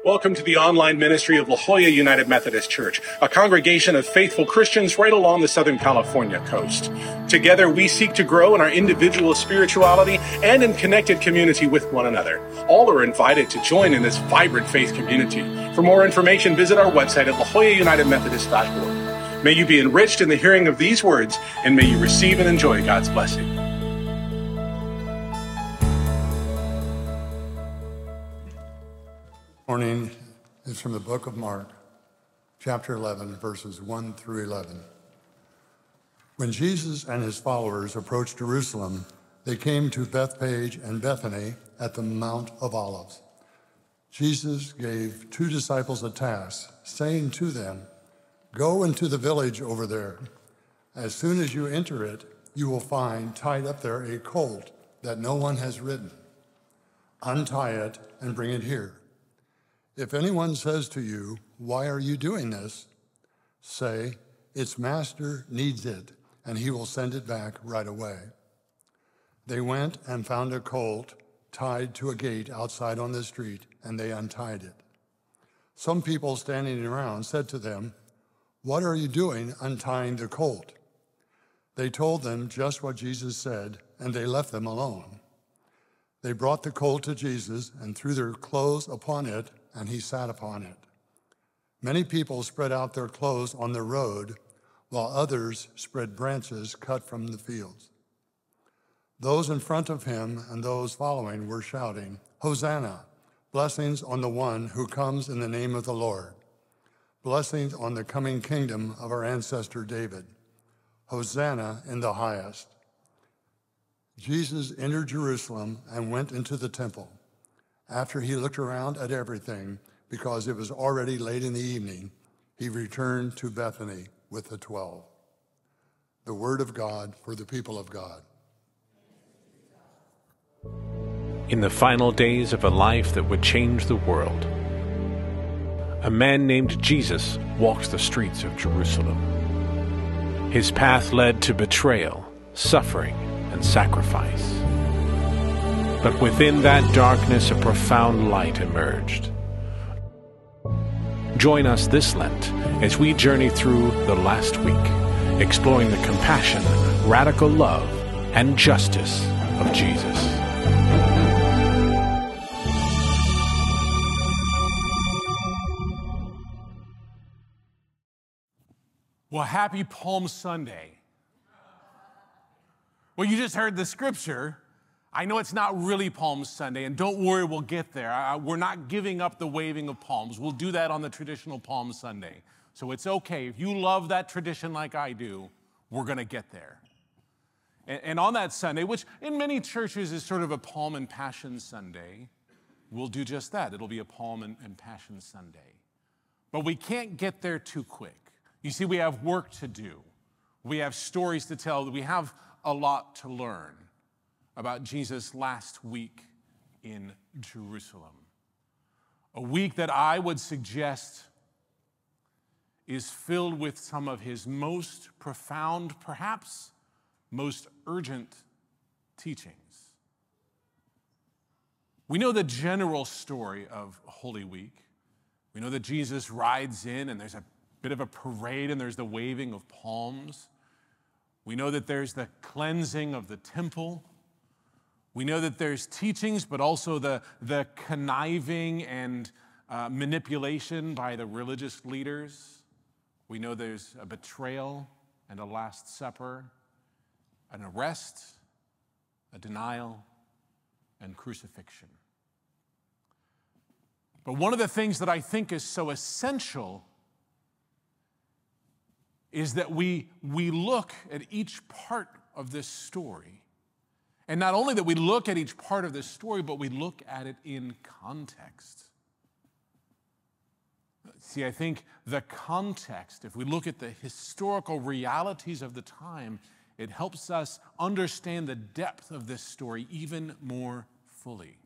Welcome to the online ministry of La Jolla United Methodist Church, a congregation of faithful Christians right along the Southern California coast. Together, we seek to grow in our individual spirituality and in connected community with one another. All are invited to join in this vibrant faith community. For more information, visit our website at lajollaunitedmethodist.org. May you be enriched in the hearing of these words, and may you receive and enjoy God's blessing. Morning is from the book of Mark, chapter 11, verses 1 through 11. When Jesus and his followers approached Jerusalem, they came to Bethphage and Bethany at the Mount of Olives. Jesus gave two disciples a task, saying to them, "Go into the village over there. As soon as you enter it, you will find tied up there a colt that no one has ridden. Untie it and bring it here. If anyone says to you, 'Why are you doing this?' say, 'Its master needs it, and he will send it back right away.'" They went and found a colt tied to a gate outside on the street, and they untied it. Some people standing around said to them, "What are you doing untying the colt?" They told them just what Jesus said, and they left them alone. They brought the colt to Jesus and threw their clothes upon it, and he sat upon it. Many people spread out their clothes on the road, while others spread branches cut from the fields. Those in front of him and those following were shouting, "Hosanna! Blessings on the one who comes in the name of the Lord. Blessings on the coming kingdom of our ancestor David. Hosanna in the highest." Jesus entered Jerusalem and went into the temple. After he looked around at everything, because it was already late in the evening, he returned to Bethany with the 12. The word of God for the people of God. In the final days of a life that would change the world, a man named Jesus walked the streets of Jerusalem. His path led to betrayal, suffering, and sacrifice. But within that darkness, a profound light emerged. Join us this Lent as we journey through the last week, exploring the compassion, radical love, and justice of Jesus. Well, happy Palm Sunday. Well, you just heard the scripture. I know it's not really Palm Sunday, and don't worry, we'll get there. We're not giving up the waving of palms. We'll do that on the traditional Palm Sunday. So it's okay. If you love that tradition like I do, we're going to get there. And on that Sunday, which in many churches is sort of a Palm and Passion Sunday, we'll do just that. It'll be a Palm and Passion Sunday. But we can't get there too quick. You see, we have work to do. We have stories to tell. We have a lot to learn about Jesus' last week in Jerusalem. A week that I would suggest is filled with some of his most profound, perhaps most urgent teachings. We know the general story of Holy Week. We know that Jesus rides in and there's a bit of a parade and there's the waving of palms. We know that there's the cleansing of the temple. We know that there's teachings, but also the conniving and manipulation by the religious leaders. We know there's a betrayal and a Last Supper, an arrest, a denial, and crucifixion. But one of the things that I think is so essential is that we look at each part of this story. And not only that we look at each part of this story, but we look at it in context. See, I think the context, if we look at the historical realities of the time, it helps us understand the depth of this story even more fully.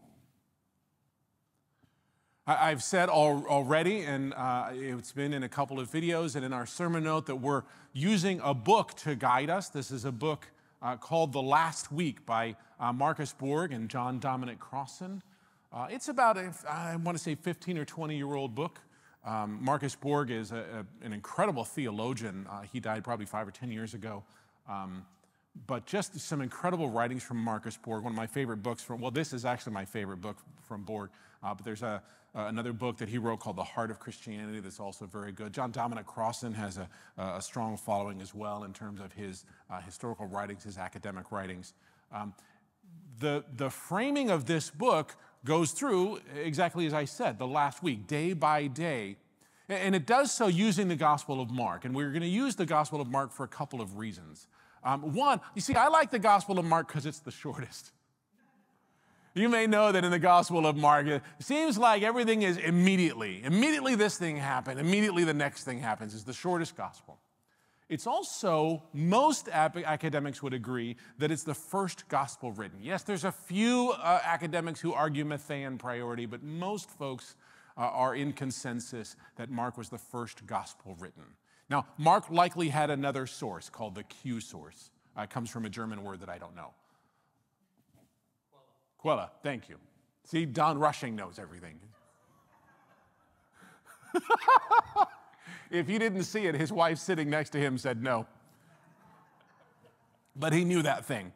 I've said already, and it's been in a couple of videos and in our sermon note, that we're using a book to guide us. This is a book called The Last Week by Marcus Borg and John Dominic Crossan. It's about, I want to say, 15 or 20-year-old book. Marcus Borg is an incredible theologian. He died probably 5 or 10 years ago. But just some incredible writings from Marcus Borg. One of my favorite books from, well, this is actually my favorite book from Borg. But there's another book that he wrote called The Heart of Christianity that's also very good. John Dominic Crossan has a strong following as well in terms of his historical writings, his academic writings. The framing of this book goes through exactly as I said, the last week, day by day. And it does so using the Gospel of Mark. And we're going to use the Gospel of Mark for a couple of reasons. One, you see, I like the Gospel of Mark because it's the shortest. You may know that in the Gospel of Mark, it seems like everything is immediately. Immediately this thing happened. Immediately the next thing happens. It's the shortest Gospel. It's also, most academics would agree, that it's the first Gospel written. Yes, there's a few academics who argue Matthean priority, but most folks are in consensus that Mark was the first Gospel written. Now, Mark likely had another source called the Q source. It comes from a German word that I don't know. Quella, thank you. See, Don Rushing knows everything. If you didn't see it, his wife sitting next to him said no. But he knew that thing.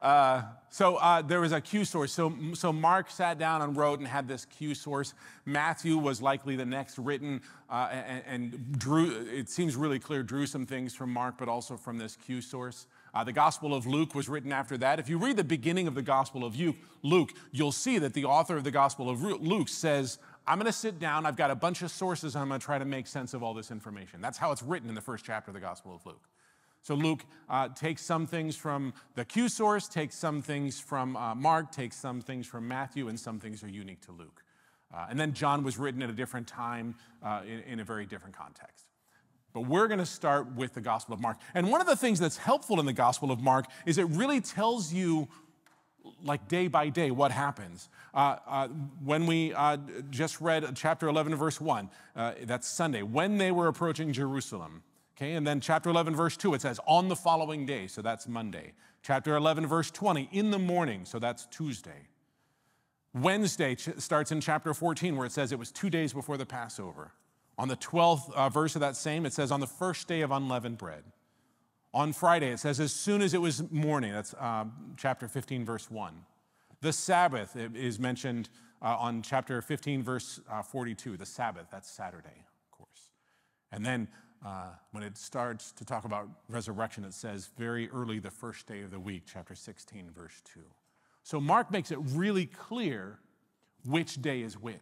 So there was a Q source. So Mark sat down and wrote and had this Q source. Matthew was likely the next written and drew, it seems really clear, drew some things from Mark, but also from this Q source. The Gospel of Luke was written after that. If you read the beginning of the Gospel of Luke, you'll see that the author of the Gospel of Luke says, I'm going to sit down, I've got a bunch of sources, and I'm going to try to make sense of all this information. That's how it's written in the first chapter of the Gospel of Luke. So Luke takes some things from the Q source, takes some things from Mark, takes some things from Matthew, and some things are unique to Luke. And then John was written at a different time in a very different context. But we're going to start with the Gospel of Mark. And one of the things that's helpful in the Gospel of Mark is it really tells you, like day by day, what happens. When we just read chapter 11, verse 1, that's Sunday, when they were approaching Jerusalem. Okay, and then chapter 11, verse 2, it says, on the following day, so that's Monday. Chapter 11, verse 20, in the morning, so that's Tuesday. Wednesday starts in chapter 14, where it says it was 2 days before the Passover. On the 12th verse of that same, it says, on the first day of unleavened bread. On Friday, it says, as soon as it was morning. That's chapter 15, verse 1. The Sabbath is mentioned on chapter 15, verse 42. The Sabbath, that's Saturday, of course. And then when it starts to talk about resurrection, it says very early the first day of the week, chapter 16, verse 2. So Mark makes it really clear which day is which.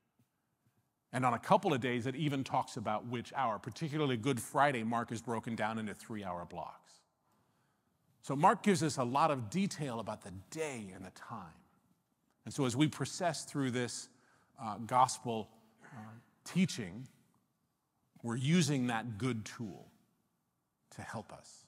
And on a couple of days, it even talks about which hour. Particularly Good Friday, Mark is broken down into 3-hour blocks. So Mark gives us a lot of detail about the day and the time. And so as we process through this gospel teaching, we're using that good tool to help us.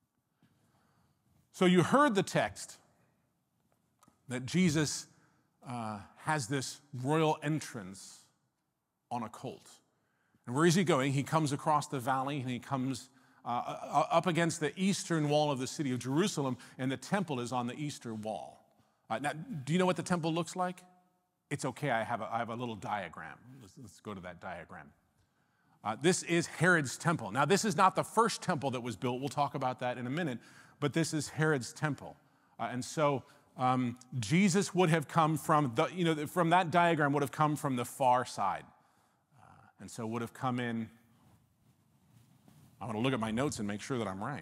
So you heard the text that Jesus has this royal entrance on a colt. And where is he going? He comes across the valley and he comes up against the eastern wall of the city of Jerusalem, and the temple is on the eastern wall. Now, do you know what the temple looks like? It's okay, I have a little diagram. Let's go to that diagram. This is Herod's temple. Now, this is not the first temple that was built. We'll talk about that in a minute, but this is Herod's temple. And so Jesus would have come from from that diagram would have come from the far side. And so would have come in, I'm going to look at my notes and make sure that I'm right.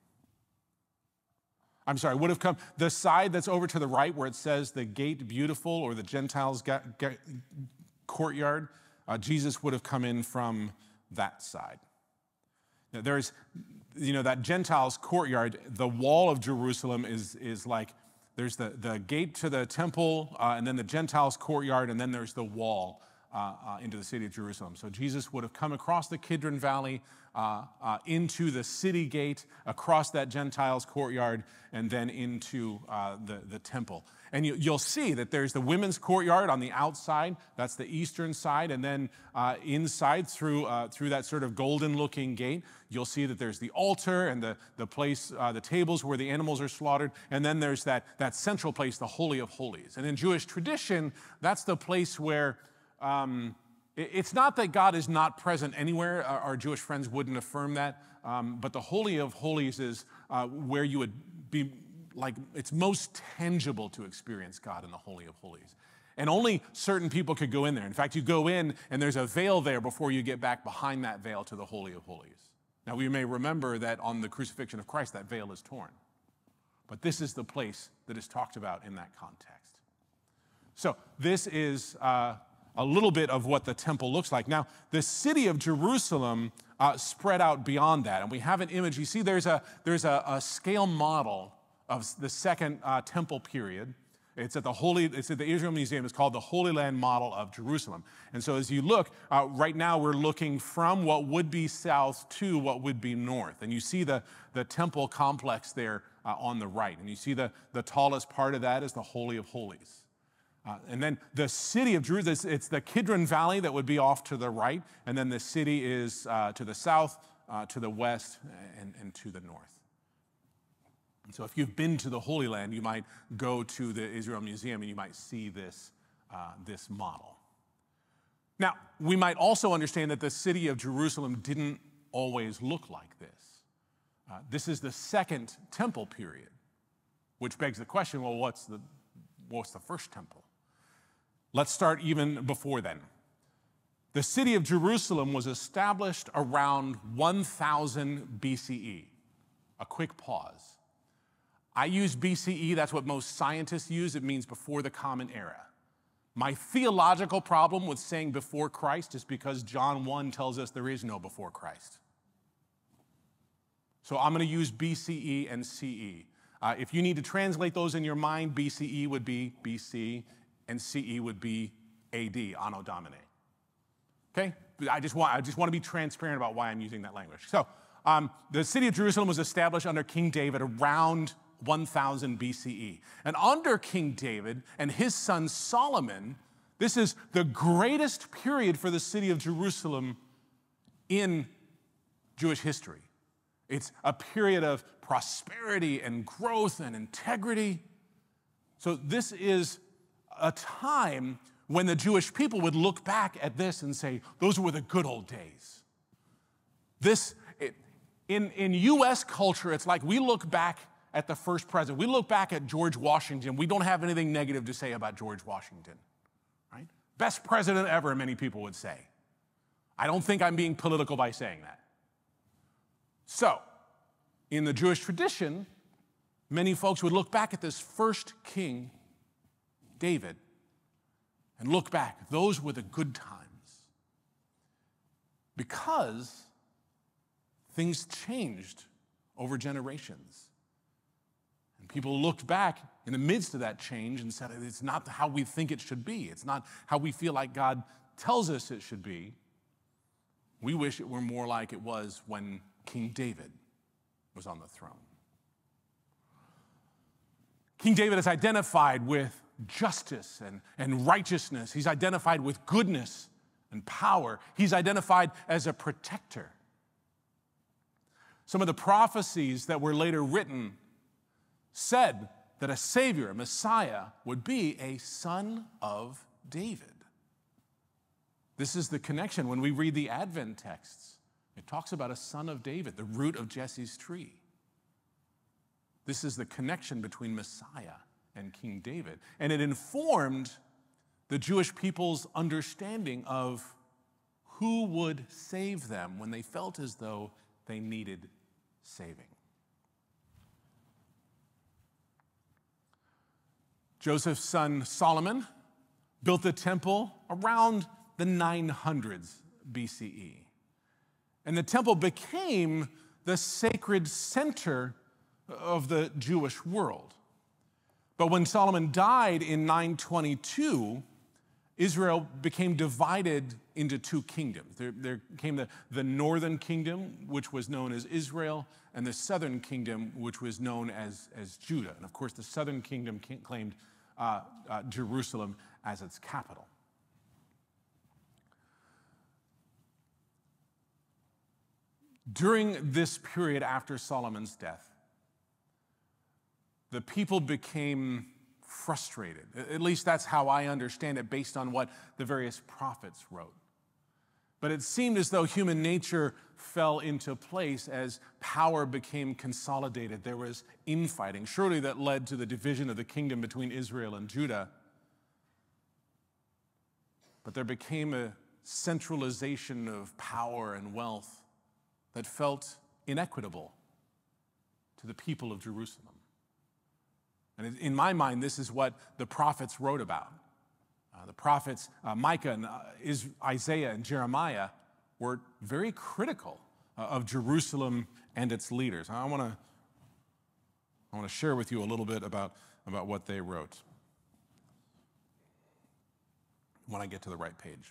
I'm sorry, would have come, the side that's over to the right where it says the gate beautiful or the Gentiles courtyard, Jesus would have come in from that side. Now there's, that Gentiles courtyard, the wall of Jerusalem is like, there's the gate to the temple, and then the Gentiles courtyard, and then there's the wall. into the city of Jerusalem. So Jesus would have come across the Kidron Valley into the city gate, across that Gentiles' courtyard, and then into the temple. And you'll see that there's the women's courtyard on the outside. That's the eastern side. And then inside through that sort of golden-looking gate, you'll see that there's the altar and the place, the tables where the animals are slaughtered. And then there's that central place, the Holy of Holies. And in Jewish tradition, that's the place where it's not that God is not present anywhere. Our Jewish friends wouldn't affirm that. But the Holy of Holies is where you would be, like, it's most tangible to experience God in the Holy of Holies. And only certain people could go in there. In fact, you go in and there's a veil there before you get back behind that veil to the Holy of Holies. Now, we may remember that on the crucifixion of Christ, that veil is torn. But this is the place that is talked about in that context. So this is a little bit of what the temple looks like. Now, the city of Jerusalem spread out beyond that. And we have an image. You see there's a scale model of the second temple period. It's at the Israel Museum. It's called the Holy Land Model of Jerusalem. And so as you look, right now we're looking from what would be south to what would be north. And you see the temple complex there on the right. And you see the tallest part of that is the Holy of Holies. And then the city of Jerusalem, it's the Kidron Valley that would be off to the right. And then the city is to the south, to the west, and to the north. And so if you've been to the Holy Land, you might go to the Israel Museum and you might see this model. Now, we might also understand that the city of Jerusalem didn't always look like this. This is the second temple period, which begs the question, well, what's the first temple? Let's start even before then. The city of Jerusalem was established around 1000 BCE. A quick pause. I use BCE, that's what most scientists use. It means before the Common Era. My theological problem with saying before Christ is because John 1 tells us there is no before Christ. So I'm going to use BCE and CE. If you need to translate those in your mind, BCE would be BC, and CE would be AD, Anno Domini. Okay? I just want to be transparent about why I'm using that language. So the city of Jerusalem was established under King David around 1000 BCE. And under King David and his son Solomon, this is the greatest period for the city of Jerusalem in Jewish history. It's a period of prosperity and growth and integrity. So this is a time when the Jewish people would look back at this and say, those were the good old days. In U.S. culture, it's like we look back at the first president. We look back at George Washington. We don't have anything negative to say about George Washington, right? Best president ever, many people would say. I don't think I'm being political by saying that. So, in the Jewish tradition, many folks would look back at this first king, David, and look back. Those were the good times. Because things changed over generations. And people looked back in the midst of that change and said, it's not how we think it should be. It's not how we feel like God tells us it should be. We wish it were more like it was when King David was on the throne. King David is identified with justice and righteousness. He's identified with goodness and power. He's identified as a protector. Some of the prophecies that were later written said that a Savior, a Messiah, would be a son of David. This is the connection when we read the Advent texts. It talks about a son of David, the root of Jesse's tree. This is the connection between Messiah and King David. And it informed the Jewish people's understanding of who would save them when they felt as though they needed saving. Joseph's son Solomon built the temple around the 900s BCE. And the temple became the sacred center of the Jewish world. But when Solomon died in 922, Israel became divided into two kingdoms. There came the northern kingdom, which was known as Israel, and the southern kingdom, which was known as Judah. And of course, the southern kingdom claimed Jerusalem as its capital. During this period after Solomon's death, the people became frustrated. At least that's how I understand it based on what the various prophets wrote. But it seemed as though human nature fell into place as power became consolidated. There was infighting. Surely that led to the division of the kingdom between Israel and Judah. But there became a centralization of power and wealth that felt inequitable to the people of Jerusalem. And in my mind, this is what the prophets wrote about. The prophets, Micah and Isaiah and Jeremiah, were very critical of Jerusalem and its leaders. I want to share with you a little bit about what they wrote when I get to the right page.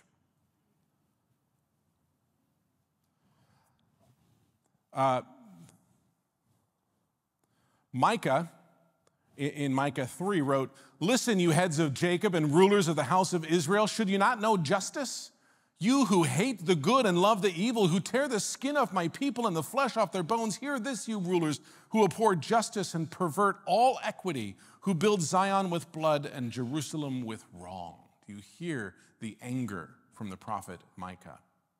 Micah, in Micah 3, wrote, "Listen, you heads of Jacob and rulers of the house of Israel, should you not know justice? You who hate the good and love the evil, who tear the skin off my people and the flesh off their bones, hear this, you rulers, who abhor justice and pervert all equity, who build Zion with blood and Jerusalem with wrong." Do you hear the anger from the prophet Micah?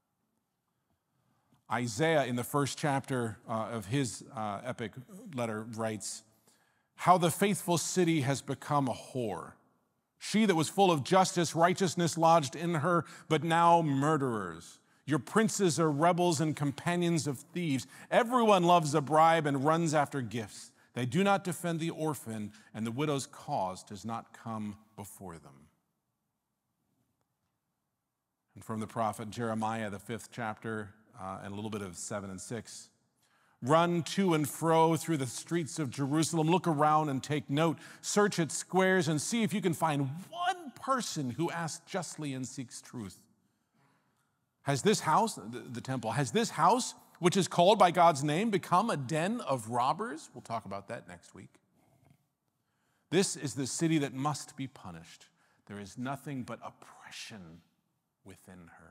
Isaiah, in the first chapter of his epic letter, writes, "How the faithful city has become a whore. She that was full of justice, righteousness lodged in her, but now murderers. Your princes are rebels and companions of thieves. Everyone loves a bribe and runs after gifts. They do not defend the orphan, and the widow's cause does not come before them." And from the prophet Jeremiah, the 5th chapter, and a little bit of 7 and 6. "Run to and fro through the streets of Jerusalem. Look around and take note. Search its squares and see if you can find one person who asks justly and seeks truth. Has this house," the temple, "has this house, which is called by God's name, become a den of robbers?" We'll talk about that next week. "This is the city that must be punished. There is nothing but oppression within her."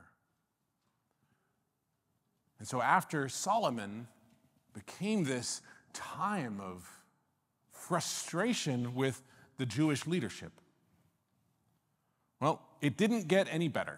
And so after Solomon became this time of frustration with the Jewish leadership, well, it didn't get any better.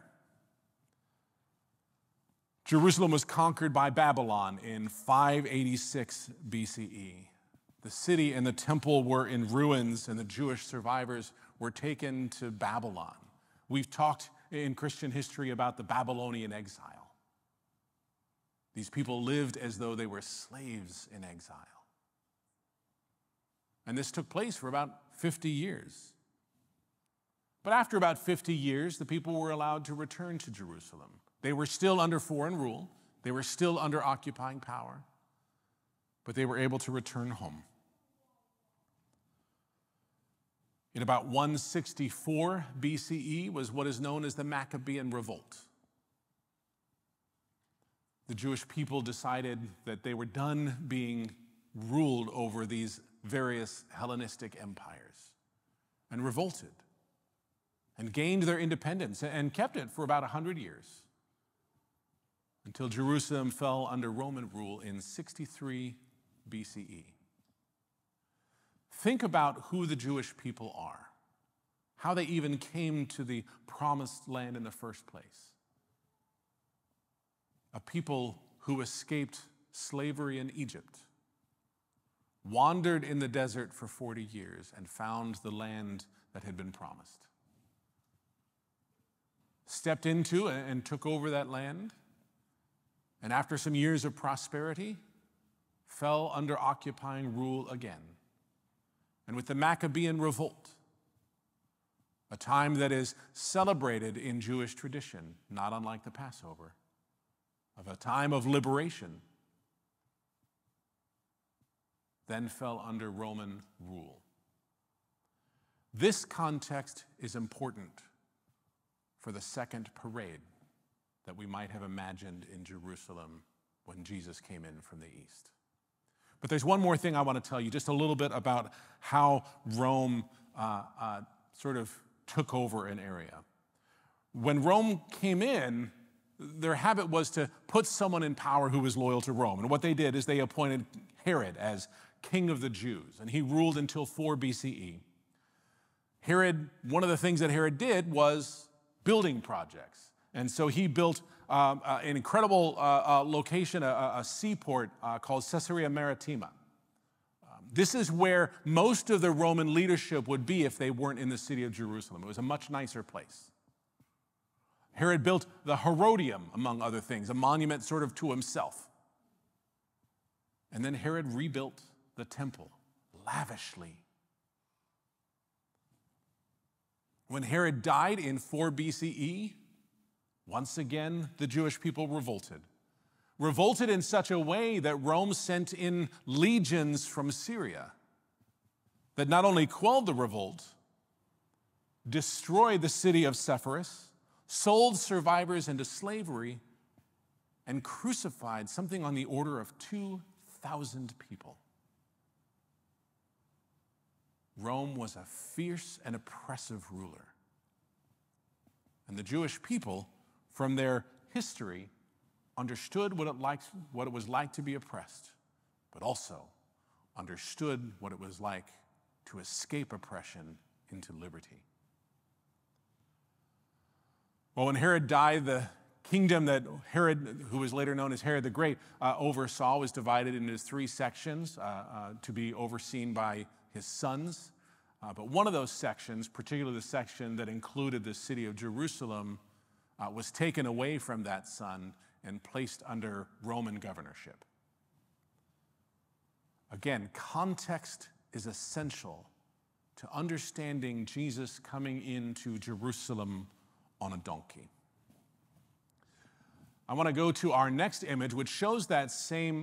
Jerusalem was conquered by Babylon in 586 BCE. The city and the temple were in ruins, and the Jewish survivors were taken to Babylon. We've talked in Christian history about the Babylonian exile. These people lived as though they were slaves in exile. And this took place for about 50 years. But after about 50 years, the people were allowed to return to Jerusalem. They were still under foreign rule. They were still under occupying power. But they were able to return home. In about 164 BCE was what is known as the Maccabean Revolt. The Jewish people decided that they were done being ruled over these various Hellenistic empires and revolted and gained their independence and kept it for about 100 years until Jerusalem fell under Roman rule in 63 BCE. Think about who the Jewish people are, how they even came to the promised land in the first place. A people who escaped slavery in Egypt, wandered in the desert for 40 years, and found the land that had been promised. Stepped into and took over that land, and after some years of prosperity, fell under occupying rule again. And with the Maccabean Revolt, a time that is celebrated in Jewish tradition, not unlike the Passover, of a time of liberation, then fell under Roman rule. This context is important for the second parade that we might have imagined in Jerusalem when Jesus came in from the east. But there's one more thing I want to tell you, just a little bit about how Rome sort of took over an area. When Rome came in, their habit was to put someone in power who was loyal to Rome. And what they did is they appointed Herod as king of the Jews, and he ruled until 4 BCE. Herod, one of the things that Herod did was building projects. And so he built an incredible location, a seaport called Caesarea Maritima. This is where most of the Roman leadership would be if they weren't in the city of Jerusalem. It was a much nicer place. Herod built the Herodium, among other things, a monument sort of to himself. And then Herod rebuilt the temple lavishly. When Herod died in 4 BCE, once again, the Jewish people revolted. Revolted in such a way that Rome sent in legions from Syria that not only quelled the revolt, destroyed the city of Sepphoris, sold survivors into slavery, and crucified something on the order of 2,000 people. Rome was a fierce and oppressive ruler. And the Jewish people, from their history, understood what it was like to be oppressed, but also understood what it was like to escape oppression into liberty. Well, when Herod died, the kingdom that Herod, who was later known as Herod the Great, oversaw was divided into 3 sections to be overseen by his sons. But one of those sections, particularly the section that included the city of Jerusalem, was taken away from that son and placed under Roman governorship. Again, context is essential to understanding Jesus coming into Jerusalem on a donkey. I want to go to our next image, which shows that same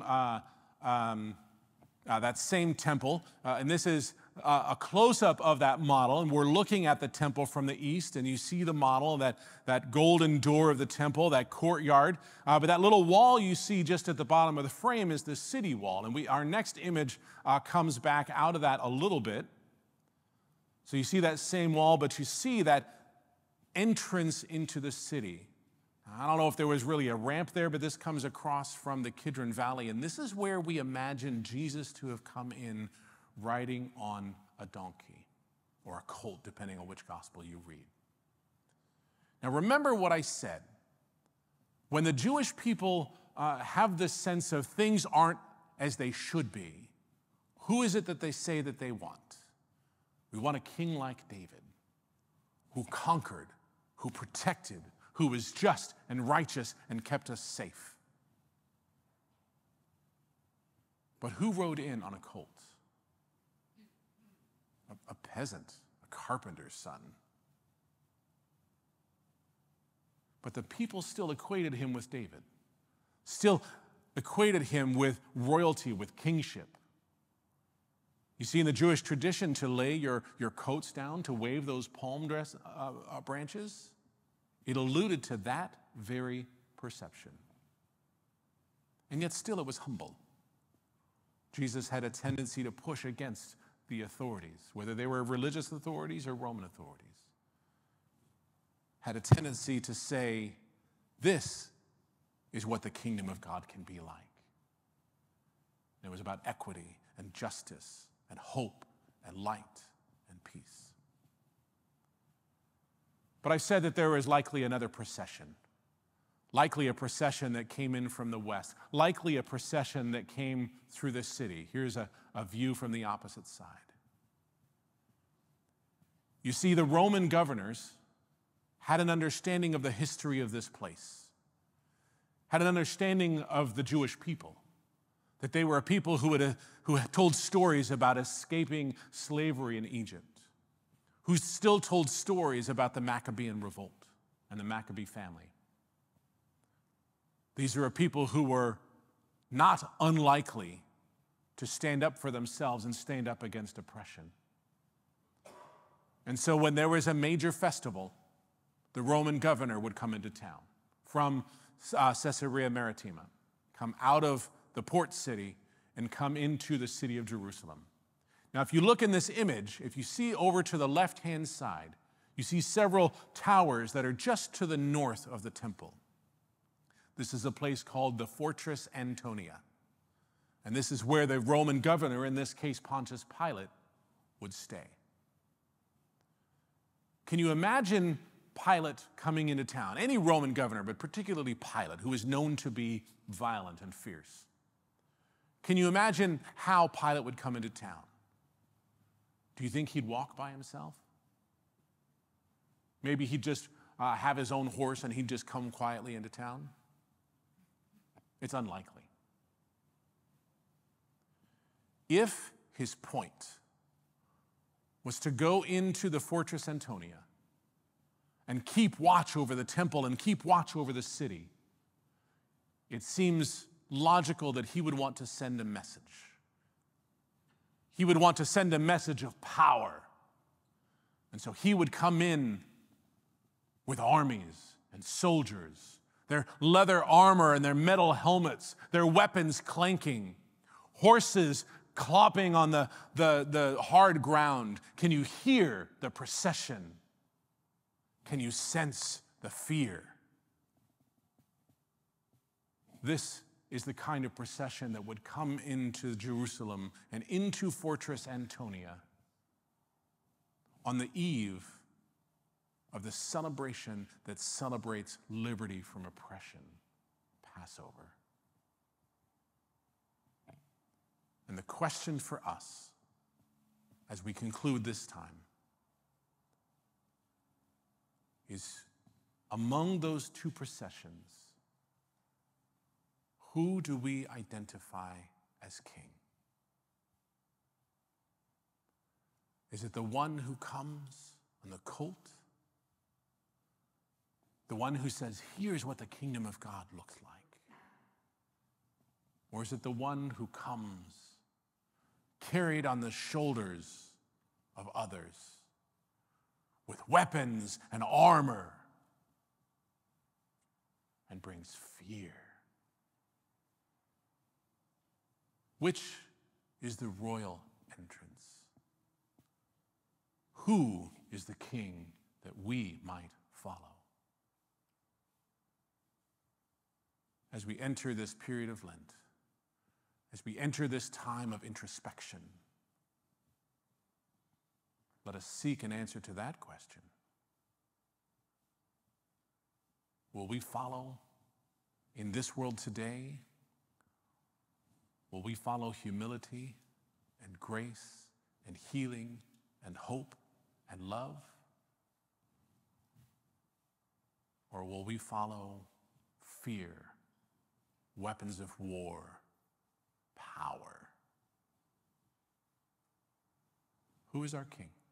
temple, and this is a close-up of that model, and we're looking at the temple from the east, and you see the model, that golden door of the temple, that courtyard, but that little wall you see just at the bottom of the frame is the city wall, and our next image comes back out of that a little bit. So you see that same wall, but you see that entrance into the city. I don't know if there was really a ramp there, but this comes across from the Kidron Valley, and this is where we imagine Jesus to have come in riding on a donkey or a colt, depending on which gospel you read. Now remember what I said. When the Jewish people have this sense of things aren't as they should be, who is it that they say that they want? We want a king like David, who conquered, who protected, who was just and righteous and kept us safe. But who rode in on a colt? A peasant, a carpenter's son. But the people still equated him with David, still equated him with royalty, with kingship. You see, in the Jewish tradition, to lay your coats down, to wave those palm branches, it alluded to that very perception. And yet still it was humble. Jesus had a tendency to push against the authorities, whether they were religious authorities or Roman authorities. Had a tendency to say, this is what the kingdom of God can be like. And it was about equity and justice and hope and light and peace. But I said that there was likely another procession, likely a procession that came in from the west, likely a procession that came through the city. Here's a view from the opposite side. You see, the Roman governors had an understanding of the history of this place, had an understanding of the Jewish people, that they were a people who had told stories about escaping slavery in Egypt, who still told stories about the Maccabean revolt and the Maccabee family. These are a people who were not unlikely to stand up for themselves and stand up against oppression. And so when there was a major festival, the Roman governor would come into town from Caesarea Maritima, come out of the port city and come into the city of Jerusalem. Now, if you look in this image, if you see over to the left-hand side, you see several towers that are just to the north of the temple. This is a place called the Fortress Antonia. And this is where the Roman governor, in this case Pontius Pilate, would stay. Can you imagine Pilate coming into town? Any Roman governor, but particularly Pilate, who is known to be violent and fierce. Can you imagine how Pilate would come into town? Do you think he'd walk by himself? Maybe he'd just have his own horse and he'd just come quietly into town? It's unlikely. If his point was to go into the Fortress Antonia and keep watch over the temple and keep watch over the city, it seems logical that he would want to send a message. He would want to send a message of power. And so he would come in with armies and soldiers, their leather armor and their metal helmets, their weapons clanking, horses clopping on the hard ground. Can you hear the procession? Can you sense the fear? This is the kind of procession that would come into Jerusalem and into Fortress Antonia on the eve of the celebration that celebrates liberty from oppression, Passover. And the question for us as we conclude this time is, among those two processions, who do we identify as king? Is it the one who comes on the colt? The one who says, here's what the kingdom of God looks like? Or is it the one who comes carried on the shoulders of others with weapons and armor and brings fear? Which is the royal entrance? Who is the king that we might follow? As we enter this period of Lent, as we enter this time of introspection, let us seek an answer to that question. Will we follow in this world today? Will we follow humility and grace and healing and hope and love? Or will we follow fear, weapons of war, power? Who is our king?